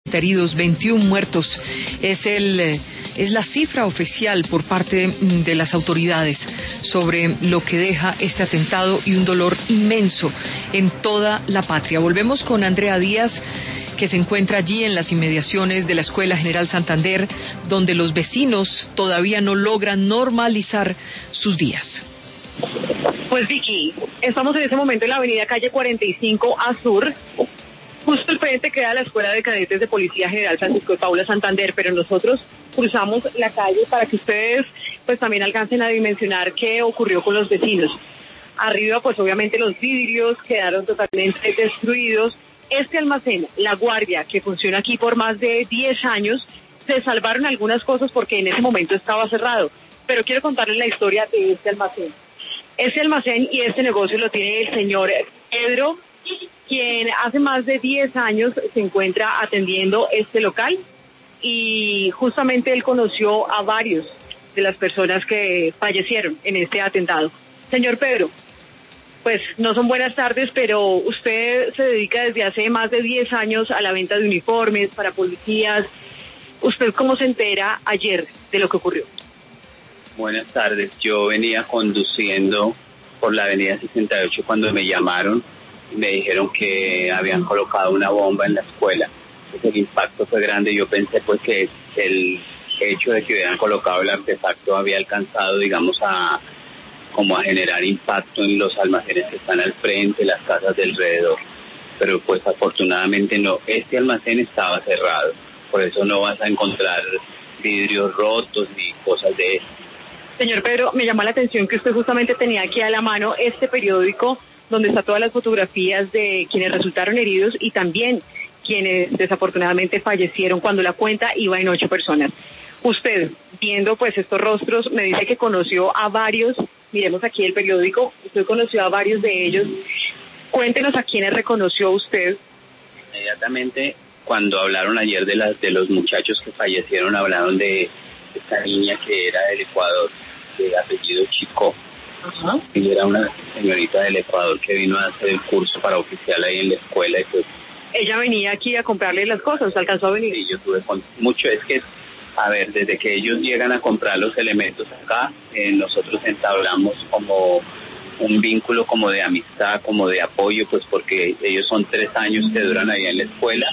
heridos, 21 muertos. Es la cifra oficial por parte de las autoridades sobre lo que deja este atentado y un dolor inmenso en toda la patria. Volvemos con Andrea Díaz, que se encuentra allí en las inmediaciones de la Escuela General Santander, donde los vecinos todavía no logran normalizar sus días. Pues Vicky, estamos en este momento en la avenida calle 45 A Sur. Justo al frente queda la Escuela de Cadetes de Policía General Francisco de Paula Santander, pero nosotros cruzamos la calle para que ustedes pues también alcancen a dimensionar qué ocurrió con los vecinos. Arriba pues obviamente los vidrios quedaron totalmente destruidos. Este almacén, La Guardia, que funciona aquí por más de 10 años, se salvaron algunas cosas porque en ese momento estaba cerrado. Pero quiero contarles la historia de este almacén. Este almacén y este negocio lo tiene el señor Pedro, quien hace más de 10 años se encuentra atendiendo este local y justamente él conoció a varios de las personas que fallecieron en este atentado. Señor Pedro, pues no son buenas tardes, pero usted se dedica desde hace más de 10 años a la venta de uniformes para policías. ¿Usted cómo se entera ayer de lo que ocurrió? Buenas tardes, yo venía conduciendo por la avenida 68 cuando me llamaron. Me dijeron que habían colocado una bomba en la escuela. Pues el impacto fue grande. Yo pensé pues que el hecho de que hubieran colocado el artefacto había alcanzado, digamos, a generar impacto en los almacenes que están al frente, las casas de alrededor. Pero pues afortunadamente no. Este almacén estaba cerrado. Por eso no vas a encontrar vidrios rotos ni cosas de eso. Señor Pedro, me llamó la atención que usted justamente tenía aquí a la mano este periódico donde está todas las fotografías de quienes resultaron heridos y también quienes desafortunadamente fallecieron cuando la cuenta iba en 8 personas. Usted, viendo pues estos rostros, me dice que conoció a varios, miremos aquí el periódico, usted conoció a varios de ellos. Cuéntenos a quiénes reconoció usted. Inmediatamente, cuando hablaron ayer de los muchachos que fallecieron, hablaron de esta niña que era del Ecuador, de apellido Chico. Ajá. Y era una señorita del Ecuador que vino a hacer el curso para oficial ahí en la escuela. Y pues, ella venía aquí a comprarle las cosas, ¿alcanzó a venir? Sí, yo tuve mucho, es que, a ver, desde que ellos llegan a comprar los elementos acá, nosotros entablamos como un vínculo como de amistad, como de apoyo, pues porque ellos son 3 años que duran ahí en la escuela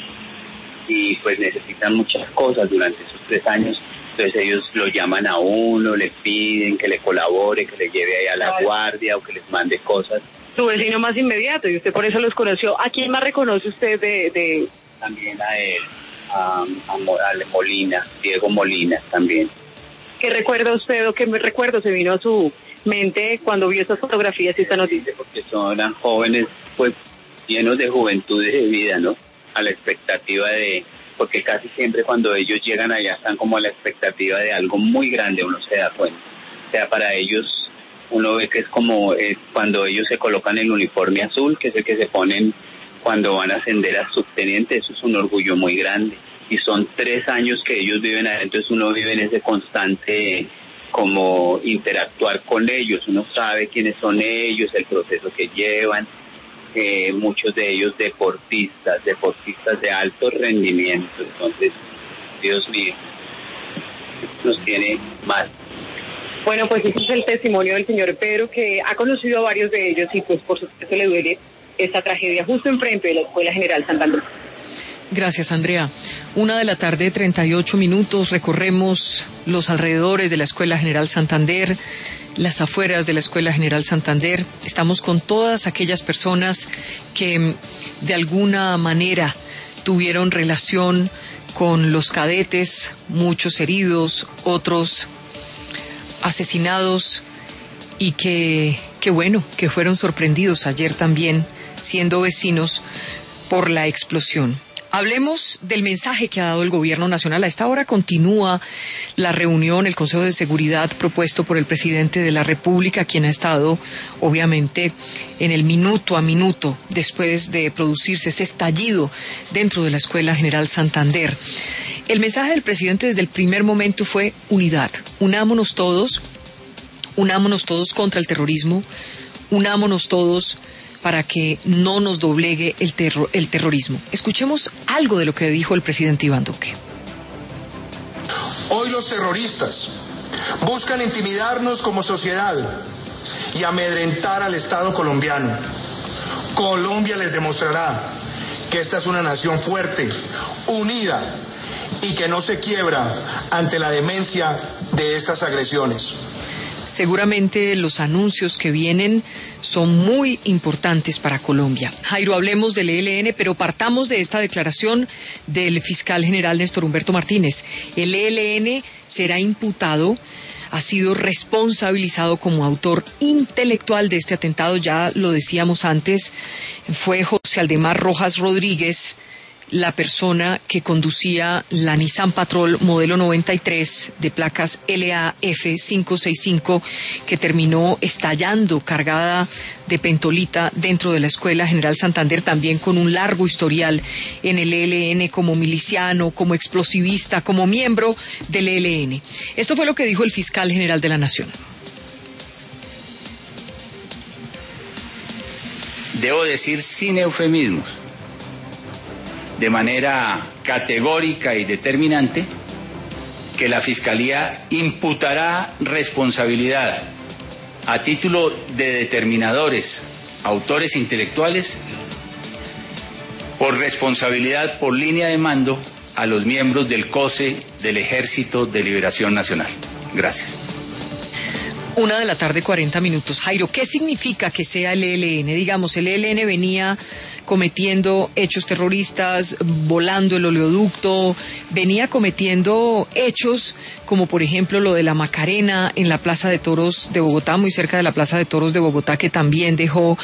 y pues necesitan muchas cosas durante esos 3 años. Entonces ellos lo llaman a uno, le piden que le colabore, que le lleve ahí a la guardia o que les mande cosas. Su vecino más inmediato, y usted por eso los conoció. ¿A quién más reconoce usted de...? También a él, a Molina, Diego Molina también. ¿Qué recuerda usted o qué recuerdo se vino a su mente cuando vio estas fotografías y esta noticia? Porque eran jóvenes pues llenos de juventud y de vida, ¿no? A la expectativa porque casi siempre cuando ellos llegan allá están como a la expectativa de algo muy grande, uno se da cuenta. O sea, para ellos uno ve que es como cuando ellos se colocan el uniforme azul, que es el que se ponen cuando van a ascender a subteniente, eso es un orgullo muy grande. Y son 3 años que ellos viven adentro, entonces uno vive en ese constante como interactuar con ellos, uno sabe quiénes son ellos, el proceso que llevan. Muchos de ellos deportistas de alto rendimiento. Entonces, Dios mío, nos tiene mal. Bueno, pues ese es el testimonio del señor Pedro, que ha conocido a varios de ellos y pues por supuesto le duele esta tragedia justo enfrente de la Escuela General Santander. Gracias, Andrea. 1:38 p.m, recorremos los alrededores de la Escuela General Santander, las afueras de la Escuela General Santander. Estamos con todas aquellas personas que de alguna manera tuvieron relación con los cadetes, muchos heridos, otros asesinados y que bueno, que fueron sorprendidos ayer también siendo vecinos por la explosión. Hablemos del mensaje que ha dado el Gobierno Nacional. A esta hora continúa la reunión, el Consejo de Seguridad propuesto por el presidente de la República, quien ha estado, obviamente, en el minuto a minuto después de producirse este estallido dentro de la Escuela General Santander. El mensaje del presidente desde el primer momento fue unidad. Unámonos todos contra el terrorismo, unámonos todos para que no nos doblegue el terrorismo. Escuchemos algo de lo que dijo el presidente Iván Duque. Hoy los terroristas buscan intimidarnos como sociedad y amedrentar al Estado colombiano. Colombia les demostrará que esta es una nación fuerte, unida y que no se quiebra ante la demencia de estas agresiones. Seguramente los anuncios que vienen son muy importantes para Colombia. Jairo, hablemos del ELN, pero partamos de esta declaración del fiscal general Néstor Humberto Martínez. El ELN será imputado, ha sido responsabilizado como autor intelectual de este atentado, ya lo decíamos antes, fue José Aldemar Rojas Rodríguez, la persona que conducía la Nissan Patrol modelo 93 de placas LAF 565 que terminó estallando cargada de pentolita dentro de la Escuela General Santander, también con un largo historial en el ELN como miliciano, como explosivista, como miembro del ELN. Esto fue lo que dijo el fiscal general de la Nación. Debo decir sin eufemismos, de manera categórica y determinante, que la Fiscalía imputará responsabilidad a título de determinadores, autores intelectuales, por responsabilidad por línea de mando a los miembros del COSE del Ejército de Liberación Nacional. Gracias. 1:40 p.m. Jairo, ¿qué significa que sea el ELN? Digamos, el ELN venía cometiendo hechos terroristas, volando el oleoducto, venía cometiendo hechos como por ejemplo lo de la Macarena en la Plaza de Toros de Bogotá, muy cerca de la Plaza de Toros de Bogotá, que también dejó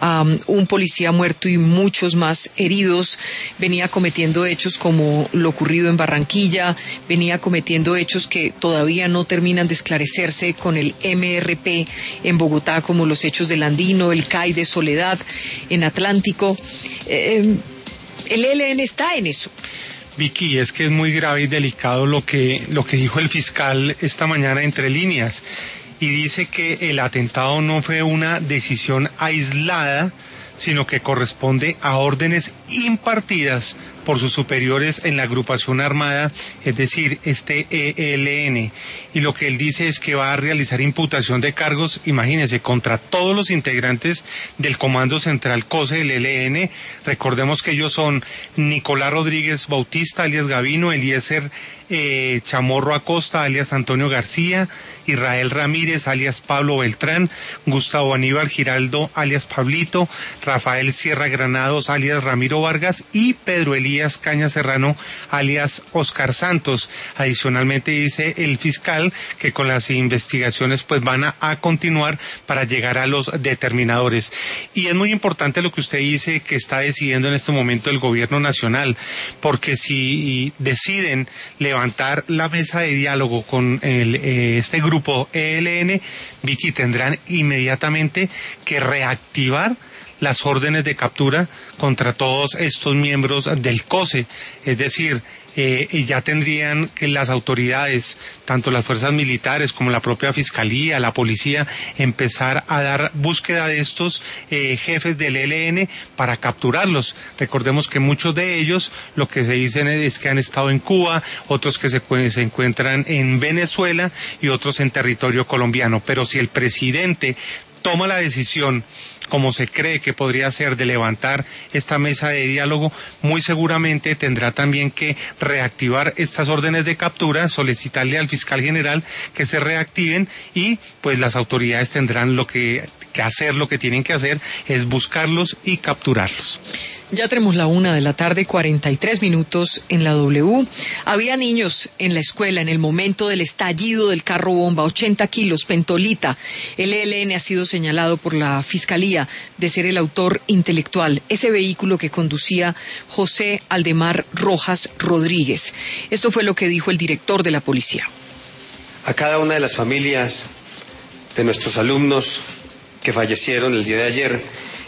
un policía muerto y muchos más heridos, venía cometiendo hechos como lo ocurrido en Barranquilla, venía cometiendo hechos que todavía no terminan de esclarecerse con el MRP en Bogotá, como los hechos del Andino, el CAI de Soledad en Atlántico. El ELN está en eso. Vicky, es que es muy grave y delicado lo que dijo el fiscal esta mañana entre líneas, y dice que el atentado no fue una decisión aislada, sino que corresponde a órdenes impartidas por sus superiores en la agrupación armada, es decir, este ELN. Y lo que él dice es que va a realizar imputación de cargos, imagínense, contra todos los integrantes del Comando Central COSE del ELN. Recordemos que ellos son Nicolás Rodríguez Bautista, alias Gavino, Eliezer Chamorro Acosta, alias Antonio García, Israel Ramírez, alias Pablo Beltrán, Gustavo Aníbal Giraldo, alias Pablito, Rafael Sierra Granados, alias Ramiro Vargas, y Pedro Elías Caña Serrano, alias Oscar Santos. Adicionalmente dice el fiscal que con las investigaciones pues van a continuar para llegar a los determinadores. Y es muy importante lo que usted dice que está decidiendo en este momento el gobierno nacional, porque si deciden levantar la mesa de diálogo con este grupo ELN, Vicky, tendrán inmediatamente que reactivar las órdenes de captura contra todos estos miembros del COSE, es decir, ya tendrían que las autoridades, tanto las fuerzas militares como la propia fiscalía, la policía, empezar a dar búsqueda de estos jefes del ELN para capturarlos. Recordemos que muchos de ellos lo que se dicen es que han estado en Cuba, otros que se encuentran en Venezuela y otros en territorio colombiano. Pero si el presidente toma la decisión, como se cree que podría ser, de levantar esta mesa de diálogo, muy seguramente tendrá también que reactivar estas órdenes de captura, solicitarle al fiscal general que se reactiven, y pues las autoridades tendrán que hacer, lo que tienen que hacer es buscarlos y capturarlos. Ya tenemos la 1:43 p.m. en la W. Había niños en la escuela en el momento del estallido del carro bomba, 80 kilos, pentolita. El ELN ha sido señalado por la Fiscalía de ser el autor intelectual, ese vehículo que conducía José Aldemar Rojas Rodríguez. Esto fue lo que dijo el director de la policía. A cada una de las familias de nuestros alumnos que fallecieron el día de ayer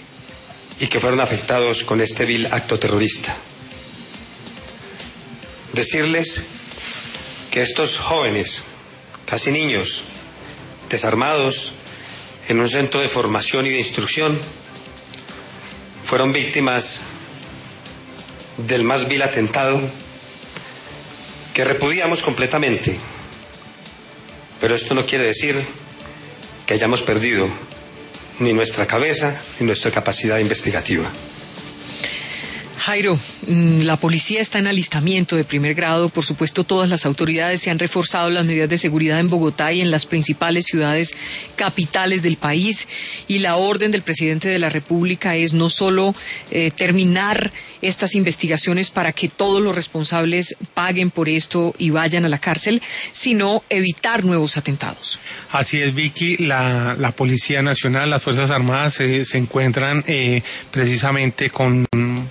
y que fueron afectados con este vil acto terrorista, decirles que estos jóvenes, casi niños, desarmados en un centro de formación y de instrucción, fueron víctimas del más vil atentado que repudiamos completamente. Pero esto no quiere decir que hayamos perdido ni nuestra cabeza ni nuestra capacidad investigativa. Jairo, la policía está en alistamiento de primer grado. Por supuesto, todas las autoridades se han reforzado las medidas de seguridad en Bogotá y en las principales ciudades capitales del país. Y la orden del presidente de la República es no solo terminar estas investigaciones para que todos los responsables paguen por esto y vayan a la cárcel, sino evitar nuevos atentados. Así es, Vicky. La Policía Nacional, las Fuerzas Armadas se encuentran precisamente con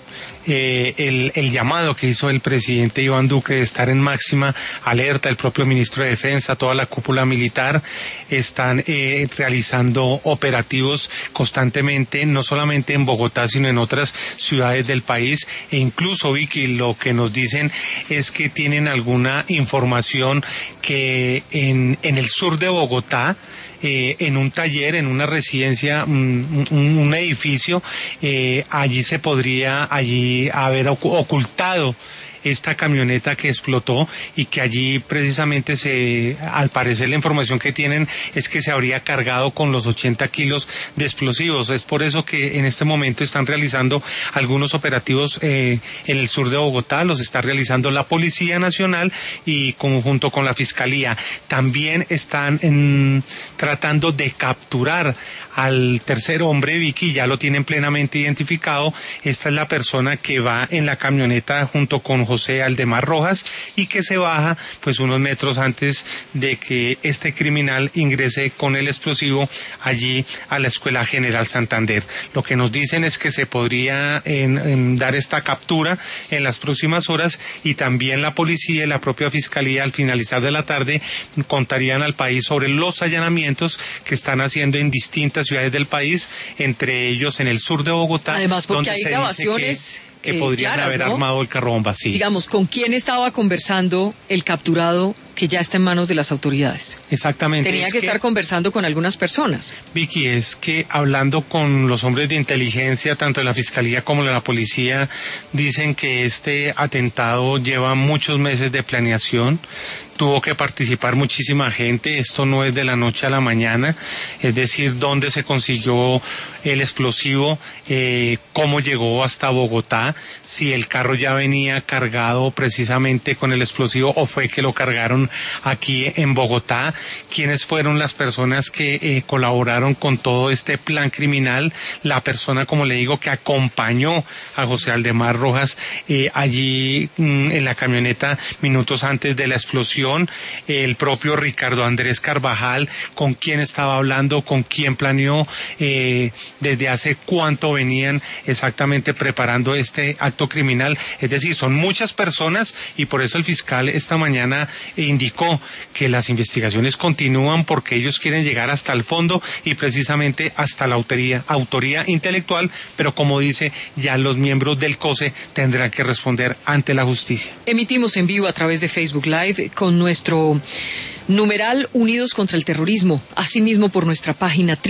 el llamado que hizo el presidente Iván Duque de estar en máxima alerta. El propio ministro de Defensa, toda la cúpula militar están realizando operativos constantemente, no solamente en Bogotá, sino en otras ciudades del país. E incluso, Vicky, lo que nos dicen es que tienen alguna información que en el sur de Bogotá, en un taller, en una residencia, un edificio, allí se podría haber ocultado esta camioneta que explotó y que allí precisamente al parecer la información que tienen es que se habría cargado con los 80 kilos de explosivos. Es por eso que en este momento están realizando algunos operativos en el sur de Bogotá, los está realizando la Policía Nacional y junto con la Fiscalía. También están tratando de capturar al tercer hombre, Vicky, ya lo tienen plenamente identificado. Esta es la persona que va en la camioneta junto con José Aldemar Rojas y que se baja pues unos metros antes de que este criminal ingrese con el explosivo allí a la Escuela General Santander. Lo que nos dicen es que se podría dar esta captura en las próximas horas y también la policía y la propia Fiscalía al finalizar de la tarde contarían al país sobre los allanamientos que están haciendo en distintas ciudades del país, entre ellos en el sur de Bogotá. Además, porque hay grabaciones que podrían claras, haber ¿no? armado el carro bomba, sí. Digamos, ¿con quién estaba conversando el capturado que ya está en manos de las autoridades? Exactamente. Tenía que estar conversando con algunas personas. Vicky, es que hablando con los hombres de inteligencia, tanto de la Fiscalía como de la Policía, dicen que este atentado lleva muchos meses de planeación. Tuvo que participar muchísima gente, esto no es de la noche a la mañana, es decir, dónde se consiguió el explosivo, cómo llegó hasta Bogotá, si el carro ya venía cargado precisamente con el explosivo o fue que lo cargaron aquí en Bogotá, quiénes fueron las personas que colaboraron con todo este plan criminal, la persona, como le digo, que acompañó a José Aldemar Rojas allí en la camioneta minutos antes de la explosión, el propio Ricardo Andrés Carvajal, con quién estaba hablando, con quién planeó, desde hace cuánto venían exactamente preparando este acto criminal. Es decir, son muchas personas y por eso el fiscal esta mañana indicó que las investigaciones continúan porque ellos quieren llegar hasta el fondo y precisamente hasta la autoría intelectual, pero como dice, ya los miembros del COSE tendrán que responder ante la justicia. Emitimos en vivo a través de Facebook Live con nuestro numeral Unidos contra el Terrorismo, asimismo por nuestra página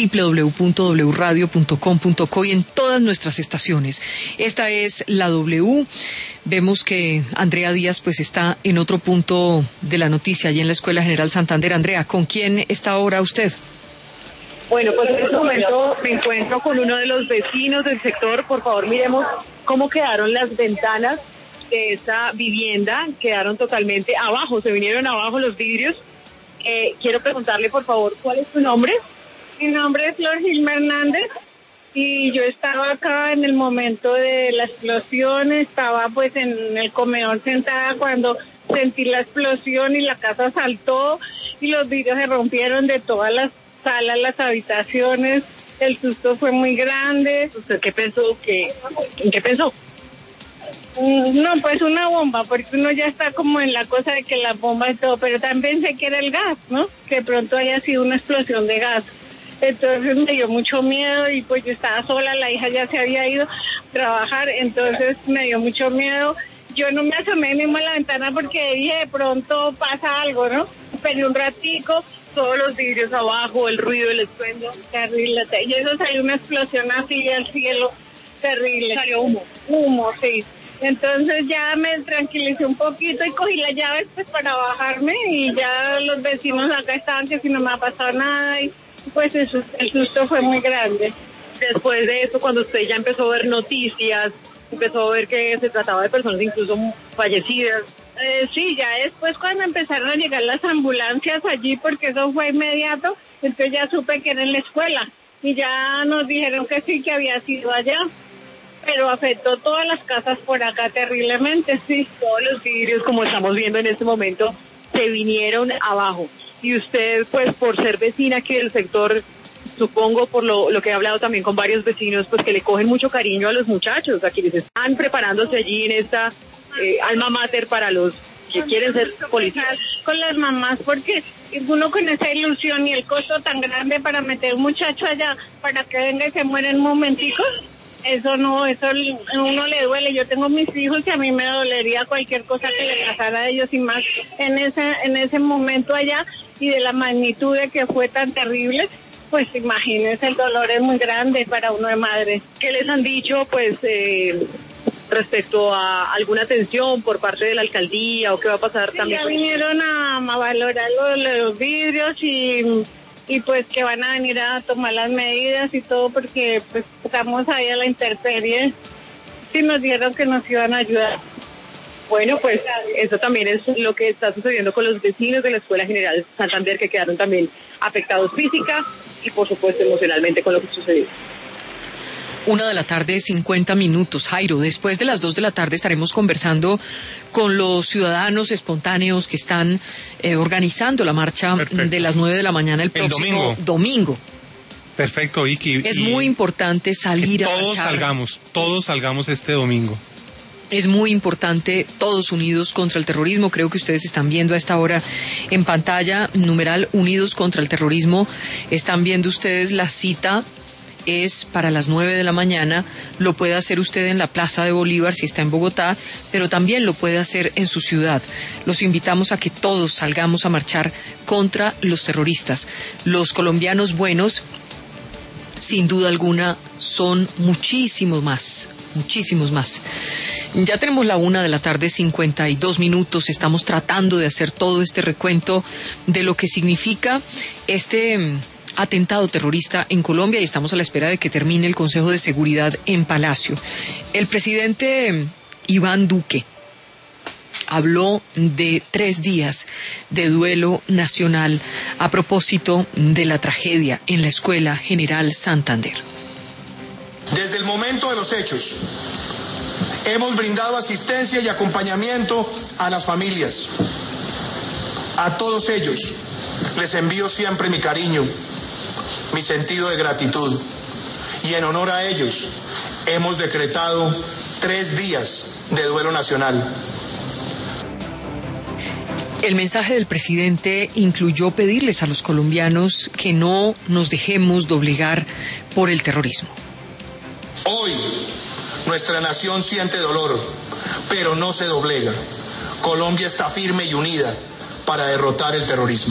www.wradio.com.co y en todas nuestras estaciones. Esta es la W. Vemos que Andrea Díaz pues está en otro punto de la noticia, allí en la Escuela General Santander. Andrea, ¿con quién está ahora usted? Bueno, pues en este momento me encuentro con uno de los vecinos del sector. Por favor, miremos cómo quedaron las ventanas de esta vivienda. Quedaron totalmente abajo, se vinieron abajo los vidrios. Quiero preguntarle, por favor, ¿cuál es tu nombre? Mi nombre es Flor Gilma Hernández y yo estaba acá en el momento de la explosión. Estaba pues en el comedor sentada cuando sentí la explosión y la casa saltó y los vidrios se rompieron de todas las salas, las habitaciones. El susto fue muy grande. ¿Usted qué pensó? ¿En qué pensó? No, pues una bomba, porque uno ya está como en la cosa de que la bomba y todo, pero también pensé que era el gas, ¿no? Que pronto haya sido una explosión de gas. Entonces me dio mucho miedo y pues yo estaba sola, la hija ya se había ido a trabajar, entonces me dio mucho miedo. Yo no me asomé mismo a la ventana porque dije, de pronto pasa algo, ¿no? Pero un ratico, todos los vidrios abajo, el ruido, el estruendo, y eso salió una explosión así al cielo. terrible. Salió humo. Humo, sí. Entonces ya me tranquilicé un poquito y cogí las llaves pues para bajarme y ya los vecinos acá estaban que si no me ha pasado nada y pues el susto fue muy grande. Después de eso, cuando usted ya empezó a ver noticias, empezó a ver que se trataba de personas incluso fallecidas. Sí, ya después cuando empezaron a llegar las ambulancias allí, porque eso fue inmediato, entonces ya supe que era en la escuela y ya nos dijeron que sí, que había sido allá. Pero afectó todas las casas por acá terriblemente, sí. Todos los vidrios, como estamos viendo en este momento, se vinieron abajo. Y usted, pues, por ser vecina aquí del sector, supongo por lo que he hablado también con varios vecinos, pues que le cogen mucho cariño a los muchachos, a quienes están preparándose allí en esta alma mater para los que quieren ser policías. Con las mamás, porque uno con esa ilusión y el costo tan grande para meter un muchacho allá, para que venga y se muera en un momentico, eso no, eso a uno le duele. Yo tengo mis hijos y a mí me dolería cualquier cosa que le pasara a ellos y más en ese momento allá y de la magnitud de que fue tan terrible, pues imagínense, el dolor es muy grande para uno de madre. ¿Qué les han dicho, pues, respecto a alguna atención por parte de la alcaldía o qué va a pasar también? Ya vinieron a valorar los vidrios y pues que van a venir a tomar las medidas y todo porque pues estamos ahí a la intemperie. Sí nos dijeron que nos iban a ayudar. Bueno, pues eso también es lo que está sucediendo con los vecinos de la Escuela General Santander, que quedaron también afectados física y por supuesto emocionalmente con lo que sucedió. 1:50 p.m, Jairo. Después de las 2 p.m estaremos conversando con los ciudadanos espontáneos que están organizando la marcha. Perfecto. De las 9 a.m. el próximo domingo. Perfecto, Vicky. Es muy importante salir a marchar. Todos salgamos este domingo. Es muy importante, todos unidos contra el terrorismo. Creo que ustedes están viendo a esta hora en pantalla, numeral Unidos contra el Terrorismo. Están viendo ustedes la cita. Es para las 9 a.m, lo puede hacer usted en la Plaza de Bolívar si está en Bogotá, pero también lo puede hacer en su ciudad. Los invitamos a que todos salgamos a marchar contra los terroristas. Los colombianos buenos, sin duda alguna, son muchísimos más. Ya tenemos la 1:52 p.m, estamos tratando de hacer todo este recuento de lo que significa este atentado terrorista en Colombia y estamos a la espera de que termine el Consejo de Seguridad en Palacio. El presidente Iván Duque habló de 3 días de duelo nacional a propósito de la tragedia en la Escuela General Santander. Desde el momento de los hechos, hemos brindado asistencia y acompañamiento a las familias. A todos ellos les envío siempre mi cariño, mi sentido de gratitud, y en honor a ellos hemos decretado 3 días de duelo nacional. El mensaje del presidente incluyó pedirles a los colombianos que no nos dejemos doblegar por el terrorismo. Hoy nuestra nación siente dolor, pero no se doblega. Colombia está firme y unida para derrotar el terrorismo.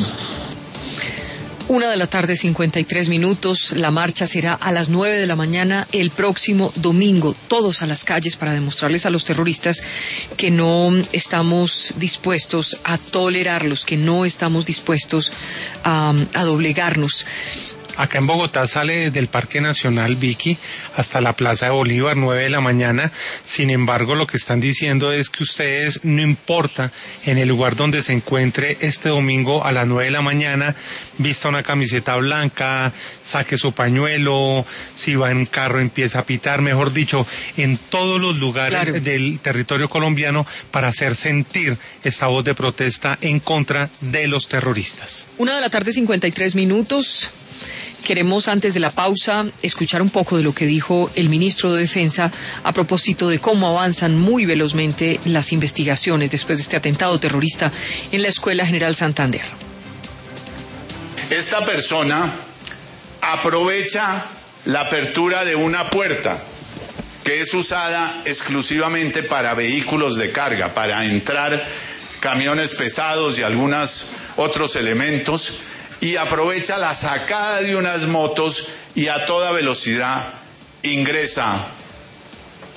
1:53 p.m, la marcha será a las 9 a.m. el próximo domingo, todos a las calles para demostrarles a los terroristas que no estamos dispuestos a tolerarlos, que no estamos dispuestos a doblegarnos. Acá en Bogotá sale desde el Parque Nacional, Vicky, hasta la Plaza de Bolívar, 9 a.m. Sin embargo, lo que están diciendo es que ustedes, no importa en el lugar donde se encuentre este domingo a las 9 a.m, vista una camiseta blanca, saque su pañuelo, si va en un carro empieza a pitar, mejor dicho, en todos los lugares del territorio colombiano para hacer sentir esta voz de protesta en contra de los terroristas. 1:53 p.m. Queremos, antes de la pausa, escuchar un poco de lo que dijo el ministro de Defensa a propósito de cómo avanzan muy velozmente las investigaciones después de este atentado terrorista en la Escuela General Santander. Esta persona aprovecha la apertura de una puerta que es usada exclusivamente para vehículos de carga, para entrar camiones pesados y algunos otros elementos, y aprovecha la sacada de unas motos y a toda velocidad ingresa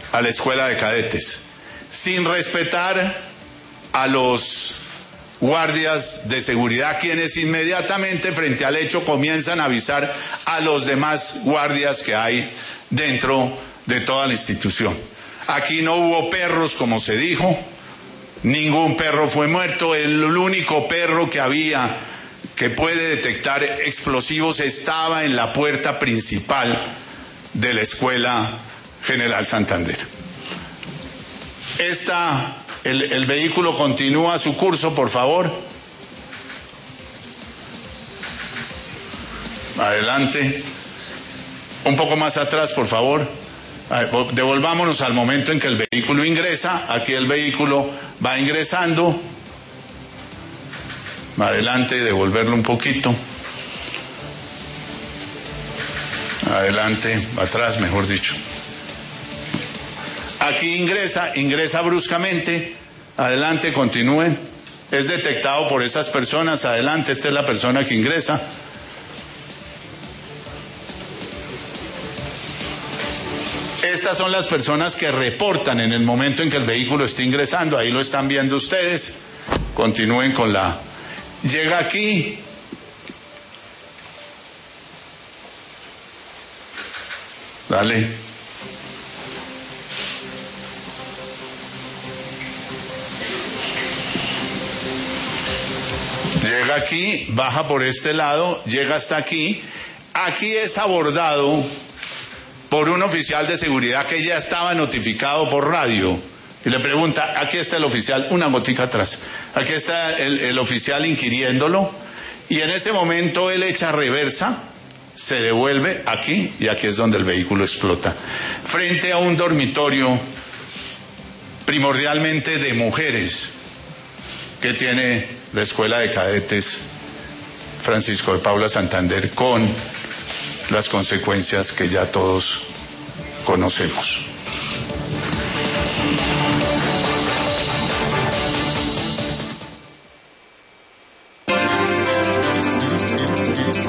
a la escuela de cadetes, sin respetar a los guardias de seguridad, quienes inmediatamente frente al hecho comienzan a avisar a los demás guardias que hay dentro de toda la institución. Aquí no hubo perros, como se dijo, ningún perro fue muerto, el único perro que había que puede detectar explosivos estaba en la puerta principal de la Escuela General Santander. El vehículo continúa su curso, por favor. Adelante. Un poco más atrás, por favor. Devolvámonos al momento en que el vehículo ingresa. Aquí el vehículo va ingresando. Adelante, devolverlo un poquito. Adelante, atrás, mejor dicho. Aquí ingresa bruscamente. Adelante, continúen. Es detectado por esas personas. Adelante, esta es la persona que ingresa. Estas son las personas que reportan en el momento en que el vehículo está ingresando. Ahí lo están viendo ustedes. Continúen con la... Llega aquí. Dale. Llega aquí, baja por este lado, llega hasta aquí. Aquí es abordado por un oficial de seguridad que ya estaba notificado por radio. Y le pregunta, aquí está el oficial, una gotica atrás. Aquí está el oficial inquiriéndolo. Y en ese momento él echa reversa, se devuelve aquí y aquí es donde el vehículo explota. Frente a un dormitorio primordialmente de mujeres que tiene la Escuela de Cadetes Francisco de Paula Santander, con las consecuencias que ya todos conocemos.